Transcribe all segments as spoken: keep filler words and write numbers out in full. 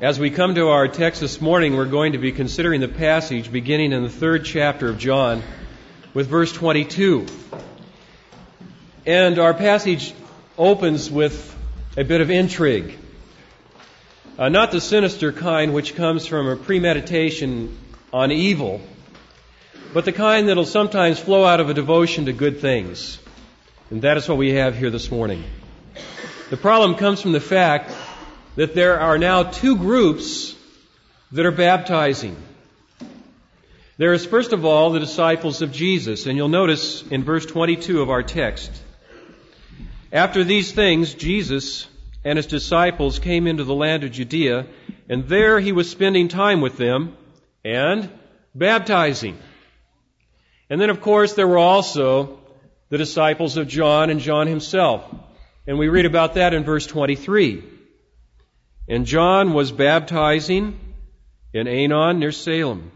As we come to our text this morning, we're going to be considering the passage beginning in the third chapter of John with verse twenty-two. And our passage opens with a bit of intrigue. Uh, not the sinister kind which comes from a premeditation on evil, but the kind that'll sometimes flow out of a devotion to good things. And that is what we have here this morning. The problem comes from the fact that there are now two groups that are baptizing. There is, first of all, the disciples of Jesus. And you'll notice in verse twenty-two of our text, after these things, Jesus and his disciples came into the land of Judea, and there he was spending time with them and baptizing. And then, of course, there were also the disciples of John and John himself. And we read about that in verse twenty-three. And John was baptizing in Aenon near Salem,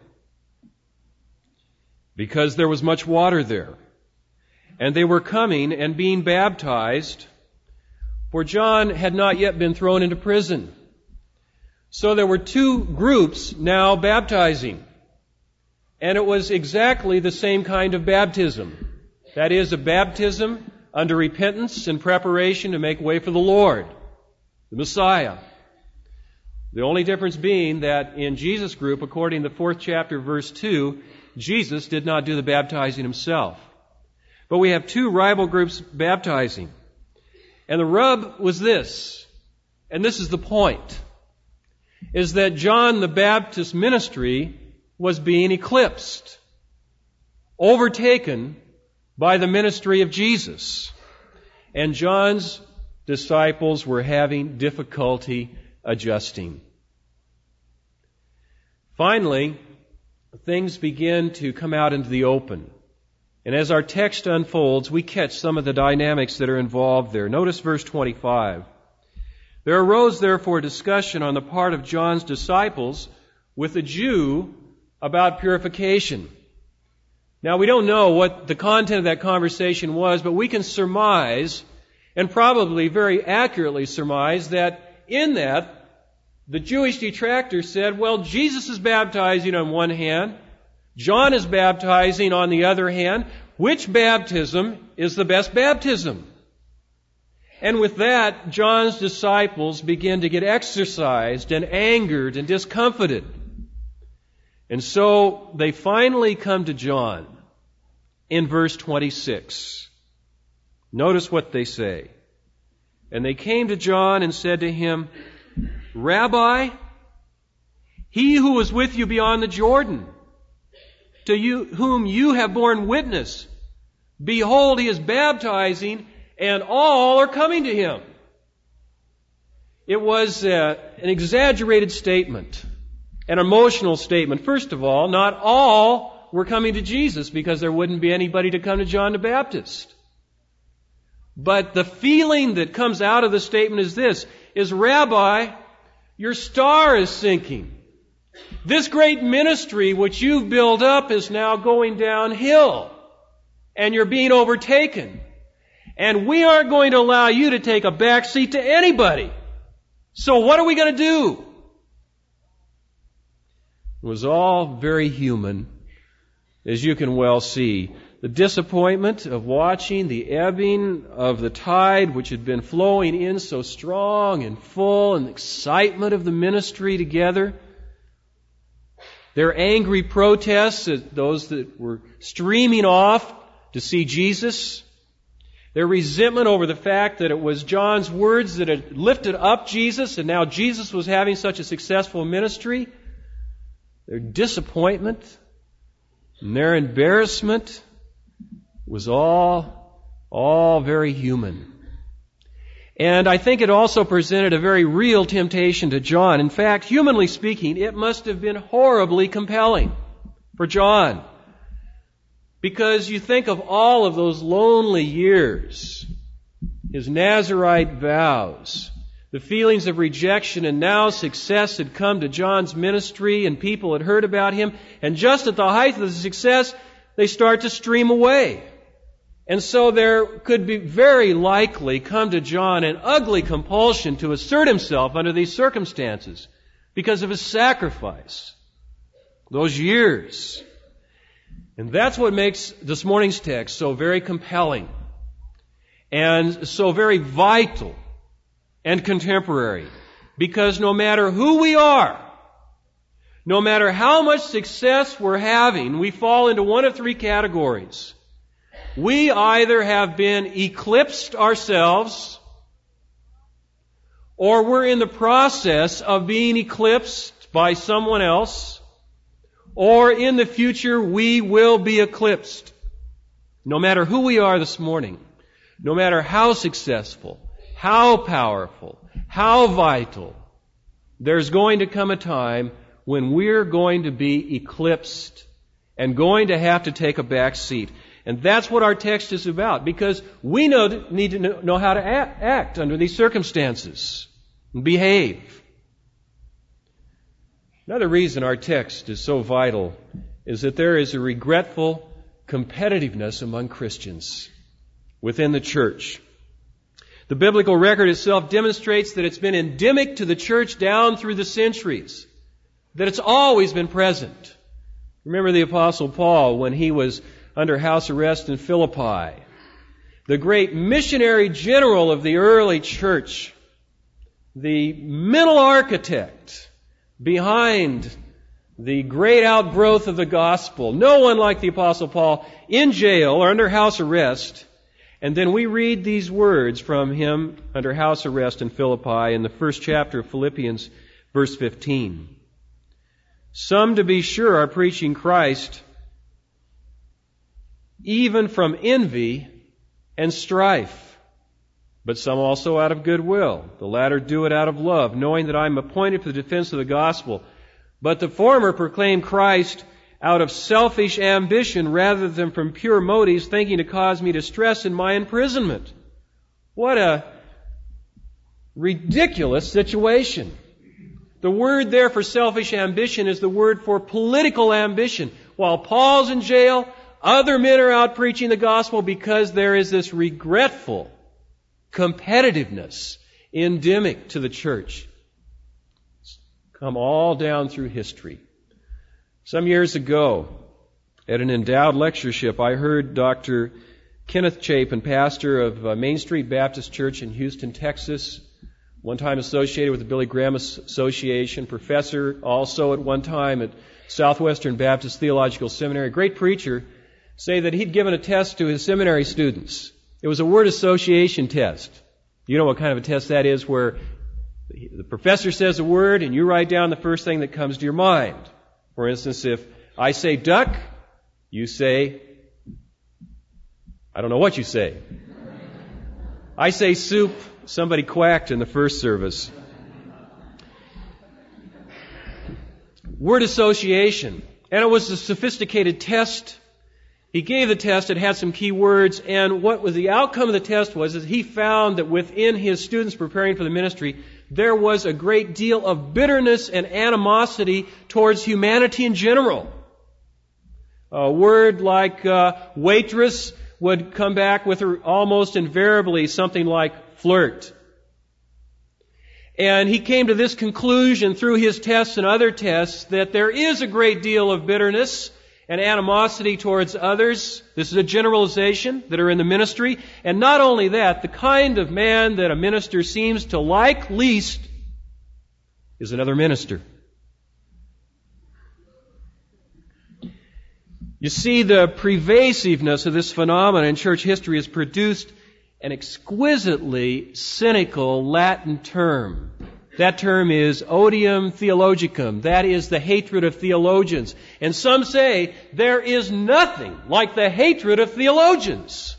because there was much water there. And they were coming and being baptized, for John had not yet been thrown into prison. So there were two groups now baptizing. And it was exactly the same kind of baptism. That is, a baptism under repentance and preparation to make way for the Lord, the Messiah. The only difference being that in Jesus' group, according to the fourth chapter, verse two, Jesus did not do the baptizing himself. But we have two rival groups baptizing. And the rub was this, and this is the point, is that John the Baptist's ministry was being eclipsed, overtaken by the ministry of Jesus. And John's disciples were having difficulty adjusting. Finally, things begin to come out into the open. And as our text unfolds, we catch some of the dynamics that are involved there. Notice verse twenty-five. There arose therefore discussion on the part of John's disciples with a Jew about purification. Now, we don't know what the content of that conversation was, but we can surmise, and probably very accurately surmise, that in that, the Jewish detractors said, well, Jesus is baptizing on one hand, John is baptizing on the other hand. Which baptism is the best baptism? And with that, John's disciples begin to get exercised and angered and discomfited. And so they finally come to John in verse twenty-six. Notice what they say. And they came to John and said to him, Rabbi, he who was with you beyond the Jordan, to you whom you have borne witness, behold, he is baptizing, and all are coming to him. It was uh, an exaggerated statement, an emotional statement. First of all, not all were coming to Jesus, because there wouldn't be anybody to come to John the Baptist. But the feeling that comes out of the statement is this, is, Rabbi, your star is sinking. This great ministry which you've built up is now going downhill, and you're being overtaken. And we aren't going to allow you to take a back seat to anybody. So what are we going to do? It was all very human, as you can well see. The disappointment of watching the ebbing of the tide which had been flowing in so strong and full, and the excitement of the ministry together. Their angry protests at those that were streaming off to see Jesus. Their resentment over the fact that it was John's words that had lifted up Jesus, and now Jesus was having such a successful ministry. Their disappointment and their embarrassment was all, all very human. And I think it also presented a very real temptation to John. In fact, humanly speaking, it must have been horribly compelling for John. Because you think of all of those lonely years, his Nazirite vows, the feelings of rejection, and now success had come to John's ministry and people had heard about him. And just at the height of the success, they start to stream away. And so there could be very likely come to John an ugly compulsion to assert himself under these circumstances, because of His sacrifice, those years. And that's what makes this morning's text so very compelling and so very vital and contemporary. Because no matter who we are, no matter how much success we're having, we fall into one of three categories. We either have been eclipsed ourselves, or we're in the process of being eclipsed by someone else, or in the future we will be eclipsed. No matter who we are this morning, no matter how successful, how powerful, how vital, there's going to come a time when we're going to be eclipsed and going to have to take a back seat. And that's what our text is about, because we know, need to know how to act under these circumstances and behave. Another reason our text is so vital is that there is a regretful competitiveness among Christians within the church. The biblical record itself demonstrates that it's been endemic to the church down through the centuries, that it's always been present. Remember the Apostle Paul when he was under house arrest in Philippi, the great missionary general of the early church, the mental architect behind the great outgrowth of the gospel. No one like the Apostle Paul, in jail or under house arrest. And then we read these words from him under house arrest in Philippi in the first chapter of Philippians, verse fifteen. Some, to be sure, are preaching Christ even from envy and strife, but some also out of goodwill. The latter do it out of love, knowing that I am appointed for the defense of the gospel. But the former proclaim Christ out of selfish ambition rather than from pure motives, thinking to cause me distress in my imprisonment. What a ridiculous situation. The word there for selfish ambition is the word for political ambition. While Paul's in jail, other men are out preaching the gospel because there is this regretful competitiveness endemic to the church. It's come all down through history. Some years ago, at an endowed lectureship, I heard Doctor Kenneth Chapin, pastor of Main Street Baptist Church in Houston, Texas, one time associated with the Billy Graham Association, professor also at one time at Southwestern Baptist Theological Seminary, great preacher, say that he'd given a test to his seminary students. It was a word association test. You know what kind of a test that is, where the professor says a word and you write down the first thing that comes to your mind. For instance, if I say duck, you say, I don't know what you say. I say soup, somebody quacked in the first service. Word association. And it was a sophisticated test. He gave the test, it had some key words, and what was the outcome of the test was that he found that within his students preparing for the ministry, there was a great deal of bitterness and animosity towards humanity in general. A word like uh, waitress would come back with almost invariably something like flirt. And he came to this conclusion through his tests and other tests that there is a great deal of bitterness and animosity towards others. This is a generalization that are in the ministry. And not only that, the kind of man that a minister seems to like least is another minister. You see, the pervasiveness of this phenomenon in church history has produced an exquisitely cynical Latin term. That term is odium theologicum. That is the hatred of theologians. And some say there is nothing like the hatred of theologians.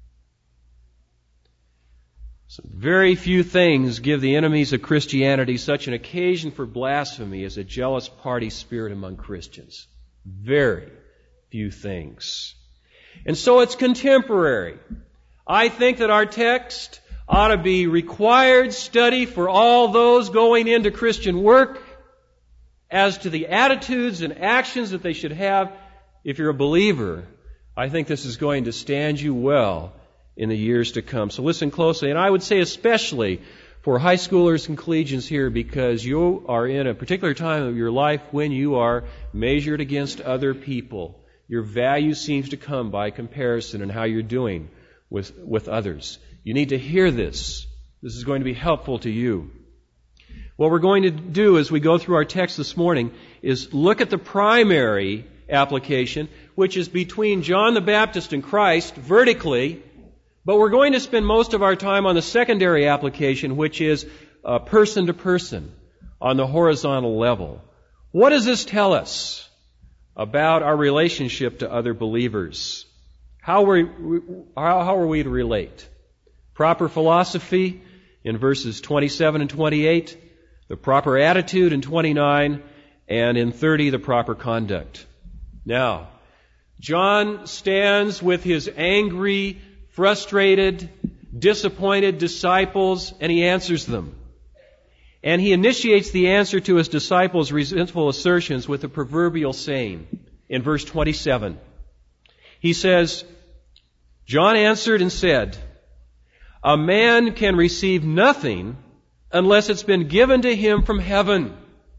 So very few things give the enemies of Christianity such an occasion for blasphemy as a jealous party spirit among Christians. Very few things. And so it's contemporary. I think that our text ought to be required study for all those going into Christian work as to the attitudes and actions that they should have. If you're a believer, I think this is going to stand you well in the years to come. So listen closely, and I would say especially for high schoolers and collegians here, because you are in a particular time of your life when you are measured against other people. Your value seems to come by comparison and how you're doing with, with others. You need to hear this. This is going to be helpful to you. What we're going to do as we go through our text this morning is look at the primary application, which is between John the Baptist and Christ vertically, but we're going to spend most of our time on the secondary application, which is uh, person to person on the horizontal level. What does this tell us about our relationship to other believers? How are we, how, how are we to relate? Proper philosophy in verses twenty-seven and twenty-eight, the proper attitude in twenty-nine, and in thirty, the proper conduct. Now, John stands with his angry, frustrated, disappointed disciples, and he answers them. And he initiates the answer to his disciples' resentful assertions with a proverbial saying in verse twenty-seven. He says, John answered and said, "A man can receive nothing unless it's been given to him from heaven."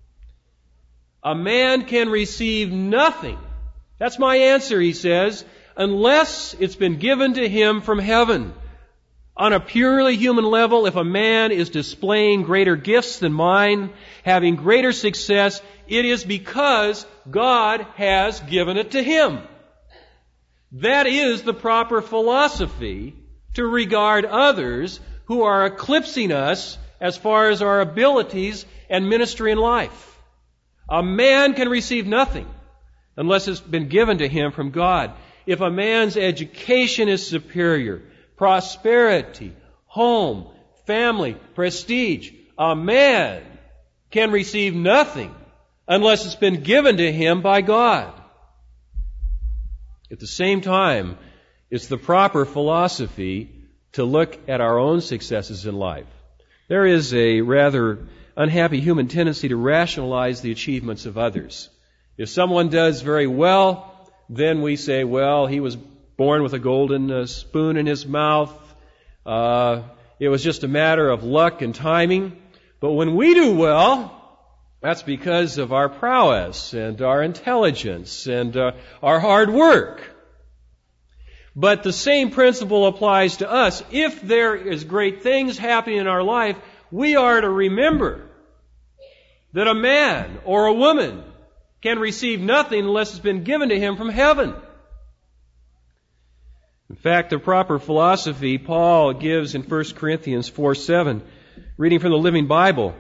A man can receive nothing. That's my answer, he says, unless it's been given to him from heaven. On a purely human level, if a man is displaying greater gifts than mine, having greater success, it is because God has given it to him. That is the proper philosophy to regard others who are eclipsing us as far as our abilities and ministry in life. A man can receive nothing unless it's been given to him from God. If a man's education is superior, prosperity, home, family, prestige, a man can receive nothing unless it's been given to him by God. At the same time, it's the proper philosophy to look at our own successes in life. There is a rather unhappy human tendency to rationalize the achievements of others. If someone does very well, then we say, well, he was born with a golden uh, spoon in his mouth. Uh, it was just a matter of luck and timing. But when we do well, that's because of our prowess and our intelligence and uh, our hard work. But the same principle applies to us. If there is great things happening in our life, we are to remember that a man or a woman can receive nothing unless it's been given to him from heaven. In fact, the proper philosophy Paul gives in First Corinthians four seven, reading from the Living Bible.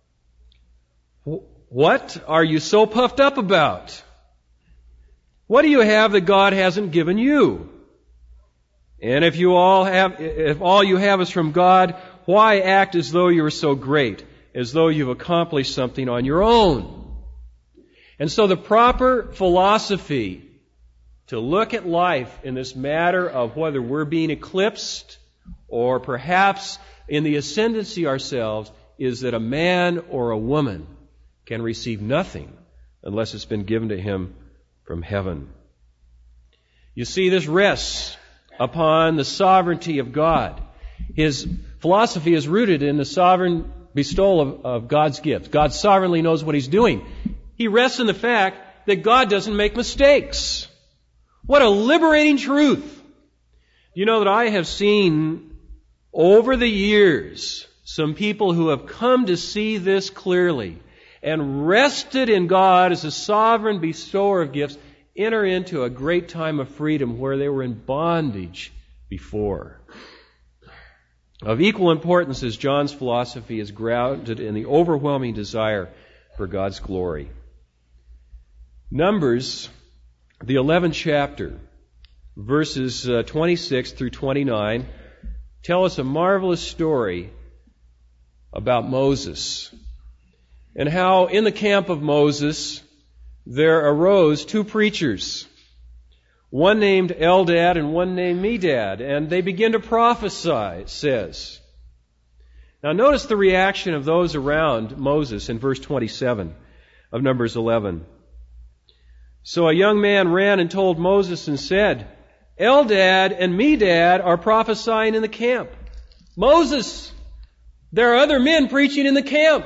What are you so puffed up about? What do you have that God hasn't given you? And if you all have, if all you have is from God, why act as though you are so great, as though you've accomplished something on your own? And so the proper philosophy to look at life in this matter of whether we're being eclipsed or perhaps in the ascendancy ourselves is that a man or a woman can receive nothing unless it's been given to him from heaven. You see, this rests upon the sovereignty of God. His philosophy is rooted in the sovereign bestowal of, of God's gift. God sovereignly knows what He's doing. He rests in the fact that God doesn't make mistakes. What a liberating truth! You know that I have seen over the years some people who have come to see this clearly and rested in God as a sovereign bestower of gifts enter into a great time of freedom where they were in bondage before. Of equal importance is John's philosophy is grounded in the overwhelming desire for God's glory. Numbers, the eleventh chapter, verses uh, twenty-six through twenty-nine, tell us a marvelous story about Moses and how in the camp of Moses there arose two preachers, one named Eldad and one named Medad, and they begin to prophesy, it says. Now notice the reaction of those around Moses in verse twenty-seven of Numbers eleven. So a young man ran and told Moses and said, Eldad and Medad are prophesying in the camp. Moses, There are other men preaching in the camp.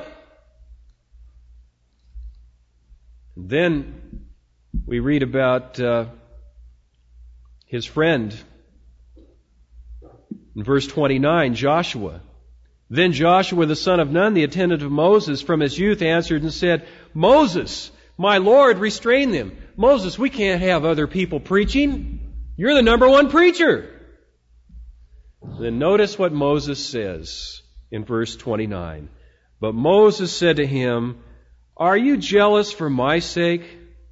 Then we read about uh, his friend in verse twenty-nine, Joshua. Then Joshua the son of Nun, the attendant of Moses, from his youth answered and said, Moses, my Lord, restrain them. Moses, we can't have other people preaching. You're the number one preacher. Then notice what Moses says in verse twenty-nine. But Moses said to him, Are you jealous for my sake?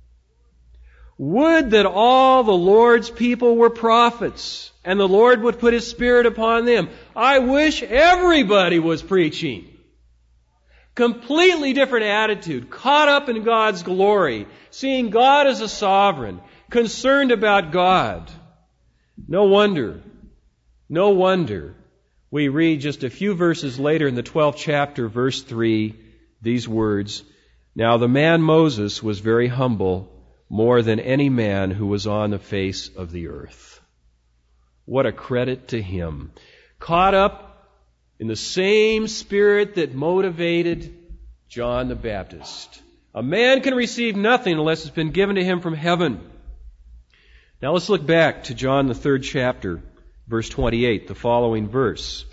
Would that all the Lord's people were prophets, and the Lord would put His Spirit upon them. I wish everybody was preaching. Completely different attitude, caught up in God's glory, seeing God as a sovereign, concerned about God. No wonder, no wonder we read just a few verses later in the twelfth chapter, verse three, these words, Now the man Moses was very humble, more than any man who was on the face of the earth. What a credit to him. Caught up in the same spirit that motivated John the Baptist. A man can receive nothing unless it's been given to him from heaven. Now let's look back to John the third chapter, verse twenty-eight, the following verse.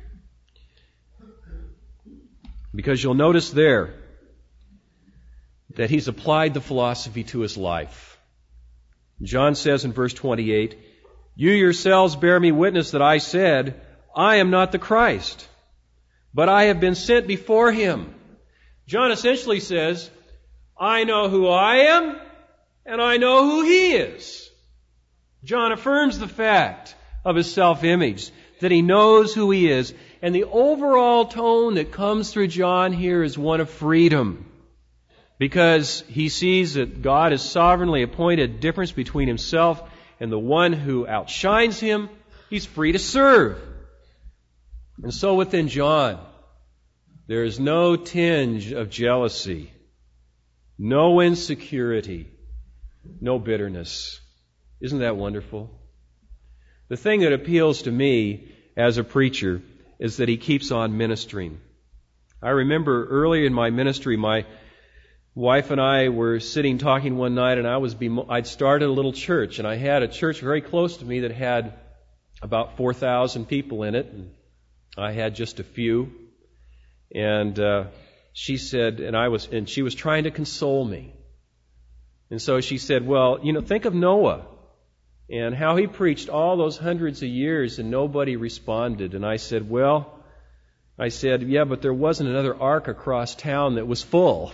Because you'll notice there that he's applied the philosophy to his life. John says in verse twenty-eight, You yourselves bear me witness that I said, I am not the Christ, but I have been sent before Him. John essentially says, I know who I am, and I know who He is. John affirms the fact of his self-image, that he knows who he is, and the overall tone that comes through John here is one of freedom. Because he sees that God has sovereignly appointed a difference between himself and the one who outshines him. He's free to serve. And so within John, there is no tinge of jealousy, no insecurity, no bitterness. Isn't that wonderful? The thing that appeals to me as a preacher is that he keeps on ministering. I remember early in my ministry, my wife and I were sitting talking one night, and I was bemo- I'd started a little church, and I had a church very close to me that had about four thousand people in it, and I had just a few. And uh, she said, and I was, and she was trying to console me. And so she said, "Well, you know, think of Noah and how he preached all those hundreds of years, and nobody responded." And I said, "Well," I said, "yeah, but there wasn't another ark across town that was full."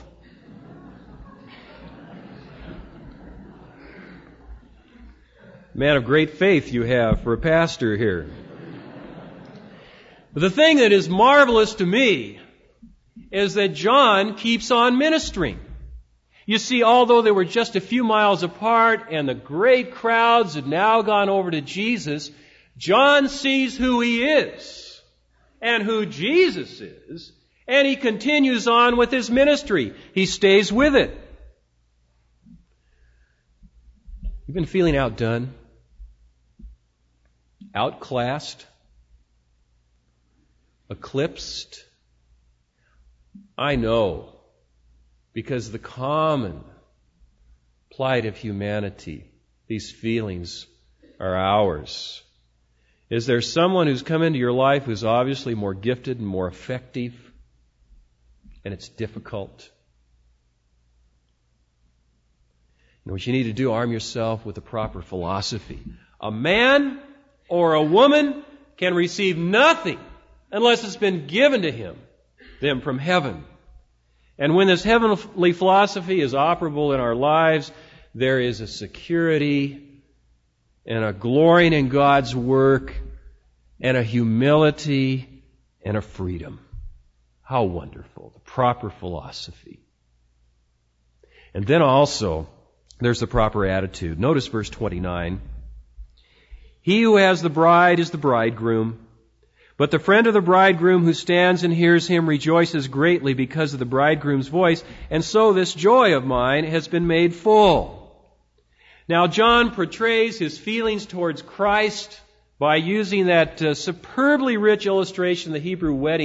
Man of great faith you have for a pastor here. But the thing that is marvelous to me is that John keeps on ministering. You see, although they were just a few miles apart and the great crowds had now gone over to Jesus, John sees who he is and who Jesus is, and he continues on with his ministry. He stays with it. You've been feeling outdone? Outclassed? Eclipsed? I know, because the common plight of humanity, these feelings are ours. Is there someone who's come into your life who's obviously more gifted and more effective, and it's difficult? And what you need to do, arm yourself with the proper philosophy. A man or a woman can receive nothing unless it's been given to him, them from heaven. And when this heavenly philosophy is operable in our lives, there is a security and a glorying in God's work and a humility and a freedom. How wonderful, the proper philosophy. And then also, there's the proper attitude. Notice verse twenty-nine. He who has the bride is the bridegroom, but the friend of the bridegroom who stands and hears him rejoices greatly because of the bridegroom's voice, and so this joy of mine has been made full. Now John portrays his feelings towards Christ by using that uh, superbly rich illustration of the Hebrew wedding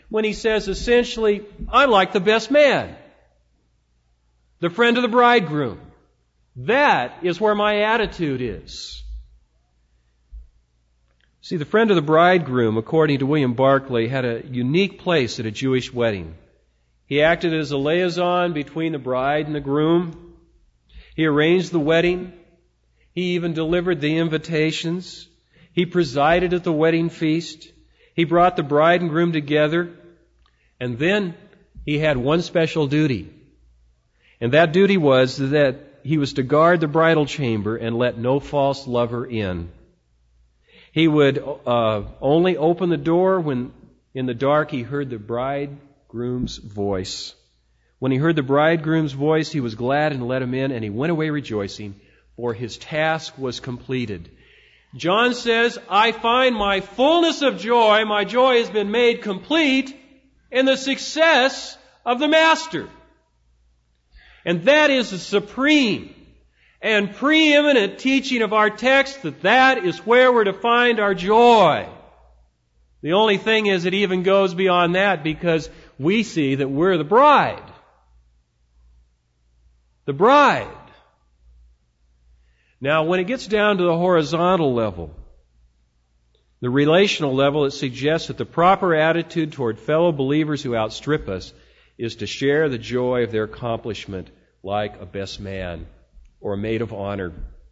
when he says essentially, I'm like the best man, the friend of the bridegroom. That is where my attitude is. See, the friend of the bridegroom, according to William Barclay, had a unique place at a Jewish wedding. He acted as a liaison between the bride and the groom. He arranged the wedding. He even delivered the invitations. He presided at the wedding feast. He brought the bride and groom together. And then he had one special duty. And that duty was that he was to guard the bridal chamber and let no false lover in. He would uh, only open the door when in the dark he heard the bridegroom's voice. When he heard the bridegroom's voice, he was glad and let him in, and he went away rejoicing, for his task was completed. John says, I find my fullness of joy, my joy has been made complete in the success of the Master. And that is the supreme and preeminent teaching of our text, that that is where we're to find our joy. The only thing is it even goes beyond that, because we see that we're the bride. The bride. Now, when it gets down to the horizontal level, the relational level, it suggests that the proper attitude toward fellow believers who outstrip us is to share the joy of their accomplishment like a best man or a maid of honor.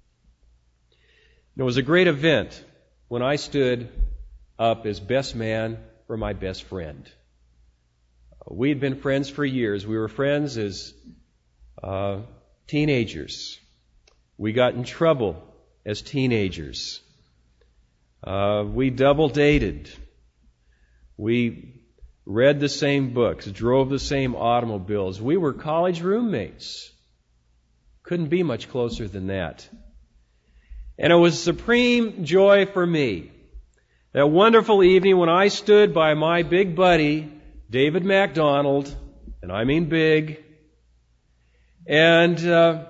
It was a great event when I stood up as best man for my best friend. We had been friends for years. We were friends as uh, teenagers. We got in trouble as teenagers. Uh, we double dated. We read the same books, drove the same automobiles. We were college roommates. Couldn't be much closer than that. And it was supreme joy for me. That wonderful evening when I stood by my big buddy, David MacDonald, and I mean big, and uh,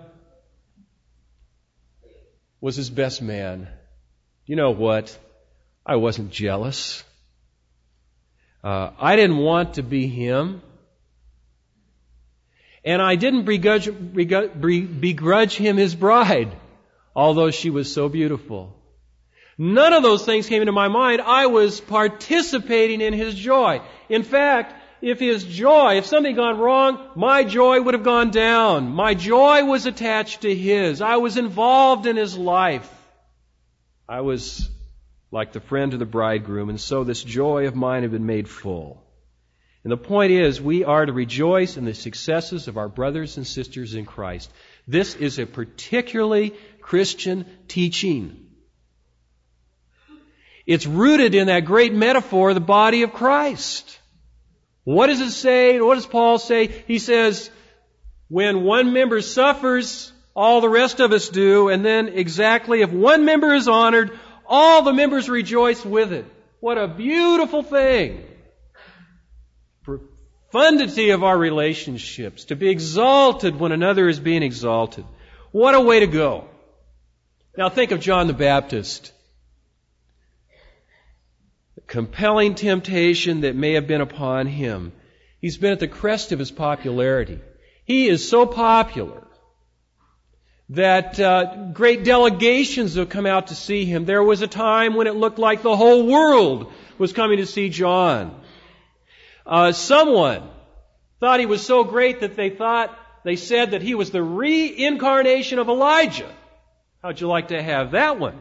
was his best man. You know what? I wasn't jealous. Uh, I didn't want to be him. And I didn't begrudge, begrudge him his bride, although she was so beautiful. None of those things came into my mind. I was participating in his joy. In fact, if his joy, if something had gone wrong, my joy would have gone down. My joy was attached to his. I was involved in his life. I was like the friend of the bridegroom, and so this joy of mine had been made full. And the point is, we are to rejoice in the successes of our brothers and sisters in Christ. This is a particularly Christian teaching. It's rooted in that great metaphor, the body of Christ. What does it say? What does Paul say? He says, when one member suffers, all the rest of us do. And then exactly, if one member is honored, all the members rejoice with it. What a beautiful thing. Profundity of our relationships, to be exalted when another is being exalted. What a way to go. Now think of John the Baptist. The compelling temptation that may have been upon him. He's been at the crest of his popularity. He is so popular that uh, great delegations have come out to see him. There was a time when it looked like the whole world was coming to see John. Uh, someone thought he was so great that they thought, they said that he was the reincarnation of Elijah. How'd you like to have that one?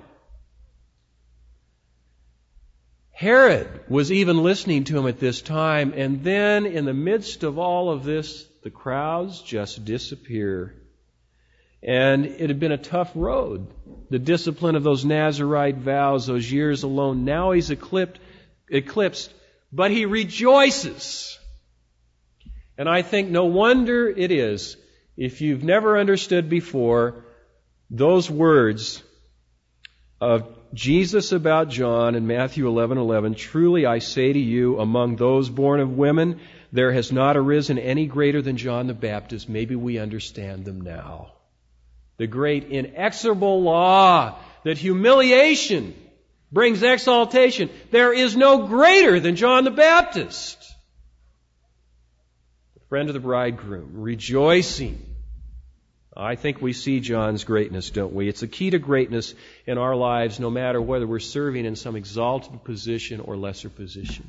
Herod was even listening to him at this time, and then in the midst of all of this, the crowds just disappear. And it had been a tough road. The discipline of those Nazirite vows, those years alone. Now he's eclipsed, eclipsed, but he rejoices. And I think no wonder it is, if you've never understood before, those words of Jesus about John in Matthew eleven eleven, truly I say to you, among those born of women, there has not arisen any greater than John the Baptist. Maybe we understand them now. The great inexorable law that humiliation brings exaltation. There is no greater than John the Baptist. friend of the bridegroom, rejoicing. I think we see John's greatness, don't we? It's the key to greatness in our lives, no matter whether we're serving in some exalted position or lesser position.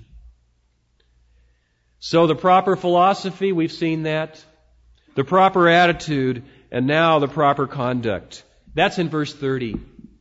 So the proper philosophy, we've seen that. The proper attitude, and now the proper conduct. That's in verse thirty.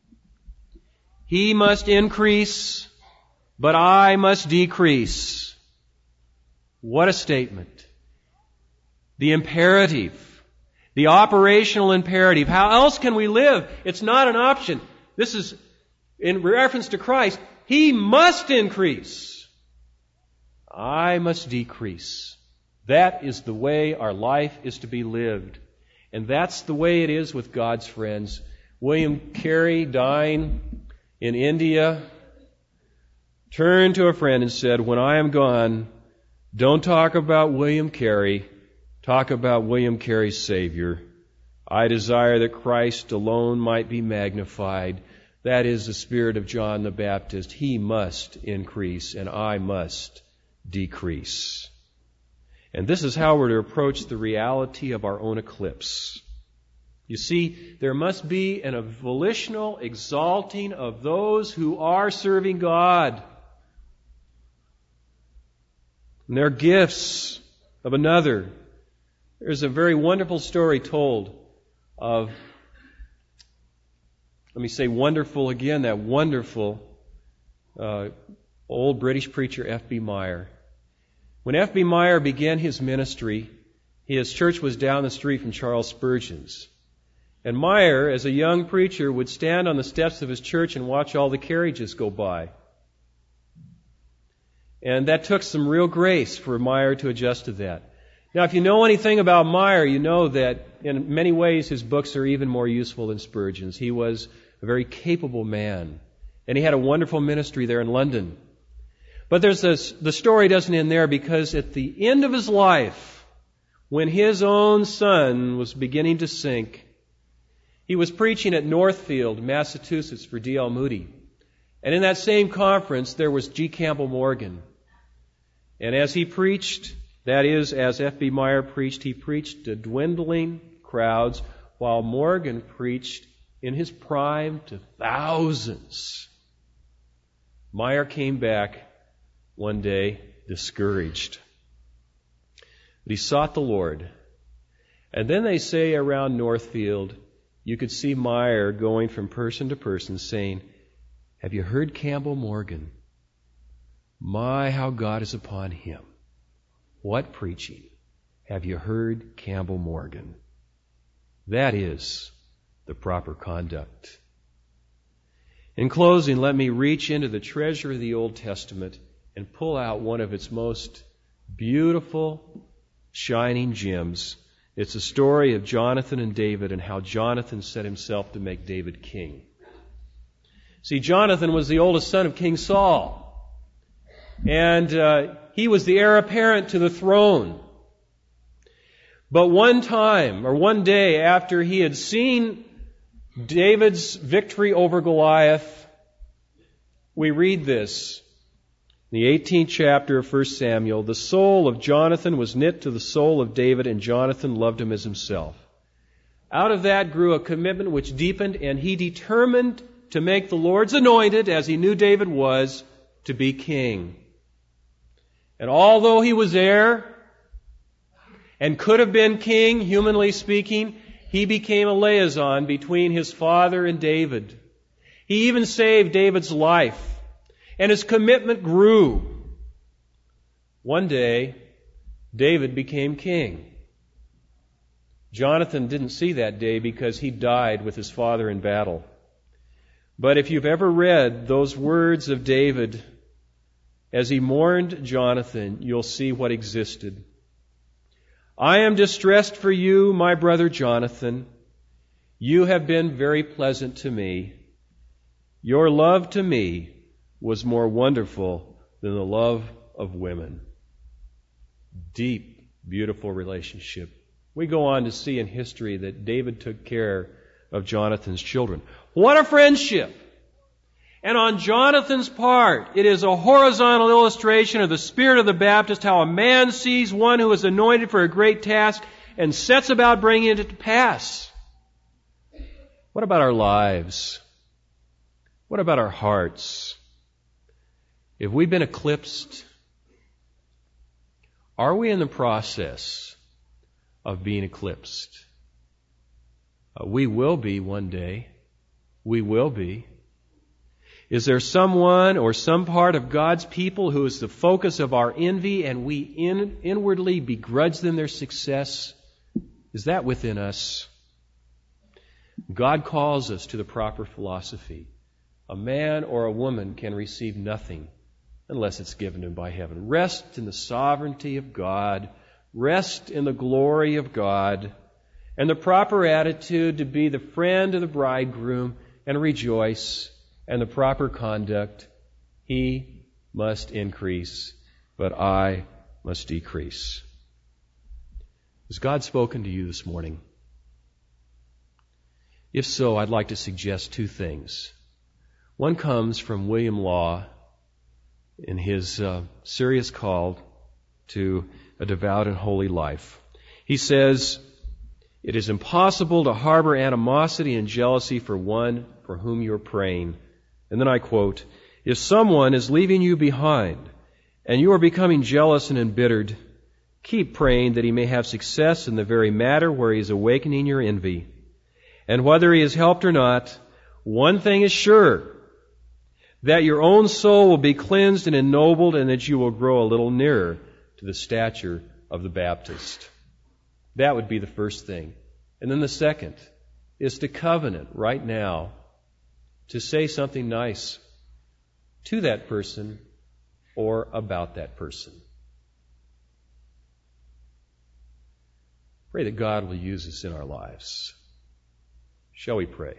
He must increase, but I must decrease. What a statement. The imperative. The operational imperative. How else can we live? It's not an option. This is in reference to Christ. He must increase. I must decrease. That is the way our life is to be lived. And that's the way it is with God's friends. William Carey, dying in India, turned to a friend and said, when I am gone, don't talk about William Carey. Talk about William Carey's Savior. I desire that Christ alone might be magnified. That is the spirit of John the Baptist. He must increase, and I must decrease. And this is how we're to approach the reality of our own eclipse. You see, there must be an, a volitional exalting of those who are serving God. And their gifts of another. There's a very wonderful story told of, let me say wonderful again, that wonderful uh, old British preacher F B Meyer. When F B Meyer began his ministry, his church was down the street from Charles Spurgeon's. And Meyer, as a young preacher, would stand on the steps of his church and watch all the carriages go by. And that took some real grace for Meyer to adjust to that. Now, if you know anything about Meyer, you know that in many ways his books are even more useful than Spurgeon's. He was a very capable man, and he had a wonderful ministry there in London. But there's this, the story doesn't end there, because at the end of his life, when his own son was beginning to sink, he was preaching at Northfield, Massachusetts, for D L Moody. And in that same conference, there was G. Campbell Morgan. And as he preached, that is, as F B Meyer preached, he preached to dwindling crowds, while Morgan preached in his prime to thousands. Meyer came back one day discouraged. But he sought the Lord. And then they say around Northfield, you could see Meyer going from person to person saying, have you heard Campbell Morgan? My, how God is upon him. What preaching? Have you heard Campbell Morgan? That is the proper conduct. In closing, let me reach into the treasure of the Old Testament and pull out one of its most beautiful, shining gems. It's the story of Jonathan and David and how Jonathan set himself to make David king. See, Jonathan was the oldest son of King Saul. And uh, he was the heir apparent to the throne. But one time, or one day after he had seen David's victory over Goliath, we read this. In the eighteenth chapter of First Samuel, the soul of Jonathan was knit to the soul of David, and Jonathan loved him as himself. Out of that grew a commitment which deepened, and he determined to make the Lord's anointed, as he knew David was, to be king. And although he was heir and could have been king, humanly speaking, he became a liaison between his father and David. He even saved David's life, and his commitment grew. One day, David became king. Jonathan didn't see that day because he died with his father in battle. But if you've ever read those words of David as he mourned Jonathan, you'll see what existed. I am distressed for you, my brother Jonathan. You have been very pleasant to me. Your love to me was more wonderful than the love of women. Deep, beautiful relationship. We go on to see in history that David took care of Jonathan's children. What a friendship! And on Jonathan's part, it is a horizontal illustration of the spirit of the Baptist, how a man sees one who is anointed for a great task and sets about bringing it to pass. What about our lives? What about our hearts? If we've been eclipsed, are we in the process of being eclipsed? Uh, we will be one day. We will be. Is there someone or some part of God's people who is the focus of our envy and we in, inwardly begrudge them their success? Is that within us? God calls us to the proper philosophy. A man or a woman can receive nothing unless it's given him by heaven. Rest in the sovereignty of God. Rest in the glory of God. And the proper attitude to be the friend of the bridegroom and rejoice. And the proper conduct, he must increase, but I must decrease. Has God spoken to you this morning? If so, I'd like to suggest two things. One comes from William Law in his uh, serious call to a devout and holy life. He says, "It is impossible to harbor animosity and jealousy for one for whom you're praying." And then I quote, "If someone is leaving you behind and you are becoming jealous and embittered, keep praying that he may have success in the very matter where he is awakening your envy. And whether he is helped or not, one thing is sure, that your own soul will be cleansed and ennobled and that you will grow a little nearer to the stature of the Baptist." That would be the first thing. And then the second is to covenant right now to say something nice to that person or about that person. Pray that God will use us in our lives. Shall we pray?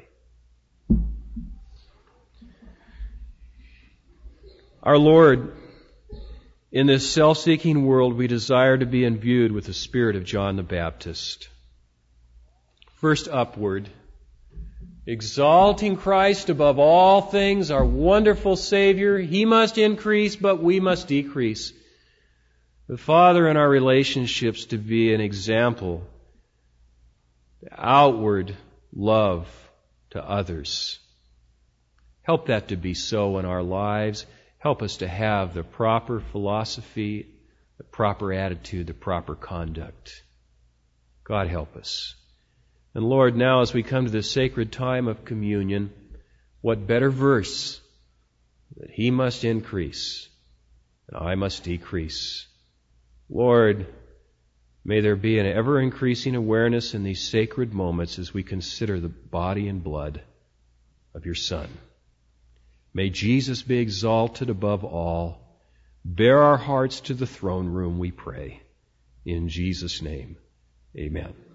Our Lord, in this self-seeking world, we desire to be imbued with the spirit of John the Baptist. First upward, exalting Christ above all things, our wonderful Savior. He must increase, but we must decrease. The Father, in our relationships, to be an example, outward love to others. Help that to be so in our lives. Help us to have the proper philosophy, the proper attitude, the proper conduct. God help us. And Lord, now as we come to this sacred time of communion, what better verse that He must increase and I must decrease. Lord, may there be an ever-increasing awareness in these sacred moments as we consider the body and blood of Your Son. May Jesus be exalted above all. Bear our hearts to the throne room, we pray. In Jesus' name, amen.